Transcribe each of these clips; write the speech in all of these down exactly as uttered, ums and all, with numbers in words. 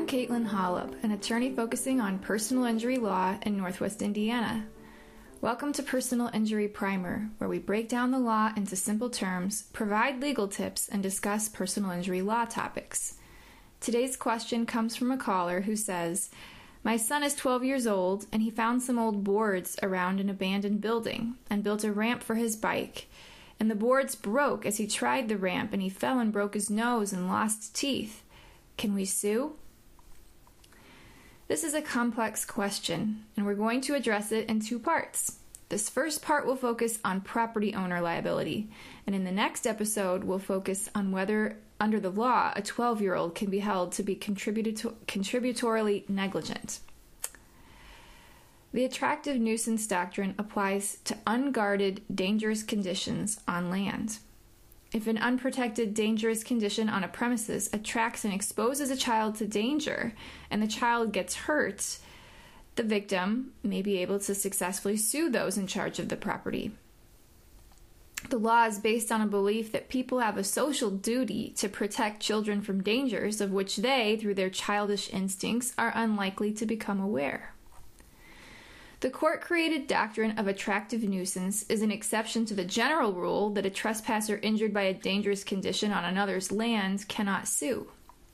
I'm Caitlin Holub, an attorney focusing on personal injury law in Northwest Indiana. Welcome to Personal Injury Primer, where we break down the law into simple terms, provide legal tips, and discuss personal injury law topics. Today's question comes from a caller who says, "My son is twelve years old, and he found some old boards around an abandoned building and built a ramp for his bike. And the boards broke as he tried the ramp, and he fell and broke his nose and lost teeth. Can we sue?" This is a complex question, and we're going to address it in two parts. This first part will focus on property owner liability, and in the next episode, we'll focus on whether, under the law, a twelve-year-old can be held to be contributo- contributorily negligent. The attractive nuisance doctrine applies to unguarded, dangerous conditions on land. If an unprotected, dangerous condition on a premises attracts and exposes a child to danger, and the child gets hurt, the victim may be able to successfully sue those in charge of the property. The law is based on a belief that people have a social duty to protect children from dangers of which they, through their childish instincts, are unlikely to become aware. The court-created doctrine of attractive nuisance is an exception to the general rule that a trespasser injured by a dangerous condition on another's land cannot sue.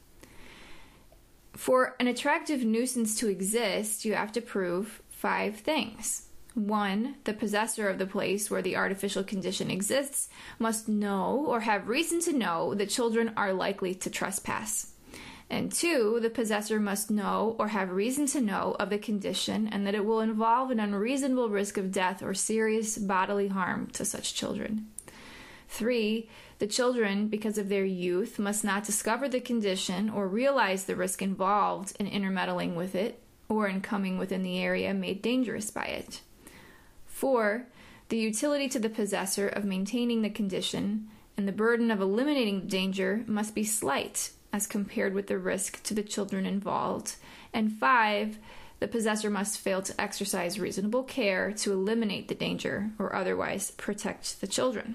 For an attractive nuisance to exist, you have to prove five things. One, the possessor of the place where the artificial condition exists must know or have reason to know that children are likely to trespass. And two, the possessor must know or have reason to know of the condition and that it will involve an unreasonable risk of death or serious bodily harm to such children. Three, the children, because of their youth, must not discover the condition or realize the risk involved in intermeddling with it or in coming within the area made dangerous by it. Four, the utility to the possessor of maintaining the condition and the burden of eliminating the danger must be slight as compared with the risk to the children involved. And five, the possessor must fail to exercise reasonable care to eliminate the danger or otherwise protect the children.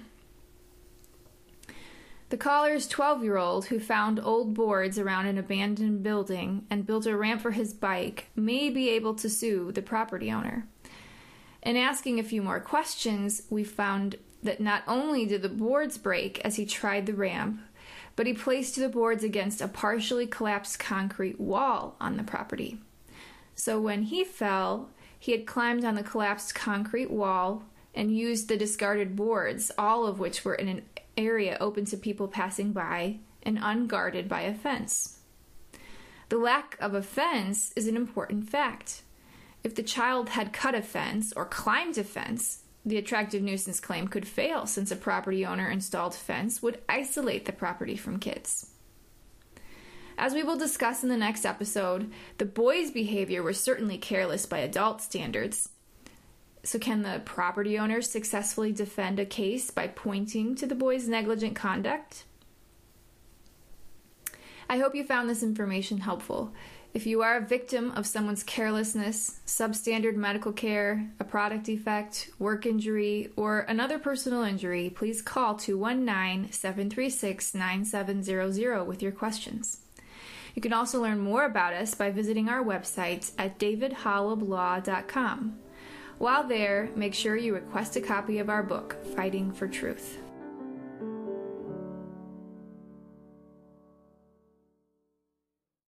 The caller's twelve-year-old who found old boards around an abandoned building and built a ramp for his bike may be able to sue the property owner. In asking a few more questions, we found that not only did the boards break as he tried the ramp, but he placed the boards against a partially collapsed concrete wall on the property. So when he fell, he had climbed on the collapsed concrete wall and used the discarded boards, all of which were in an area open to people passing by and unguarded by a fence. The lack of a fence is an important fact. If the child had cut a fence or climbed a fence, the attractive nuisance claim could fail since a property owner installed fence would isolate the property from kids. As we will discuss in the next episode, the boy's behavior was certainly careless by adult standards. So can the property owner successfully defend a case by pointing to the boy's negligent conduct? I hope you found this information helpful. If you are a victim of someone's carelessness, substandard medical care, a product defect, work injury, or another personal injury, please call two one nine, seven three six, nine seven zero zero with your questions. You can also learn more about us by visiting our website at david holub law dot com. While there, make sure you request a copy of our book, Fighting for Truth.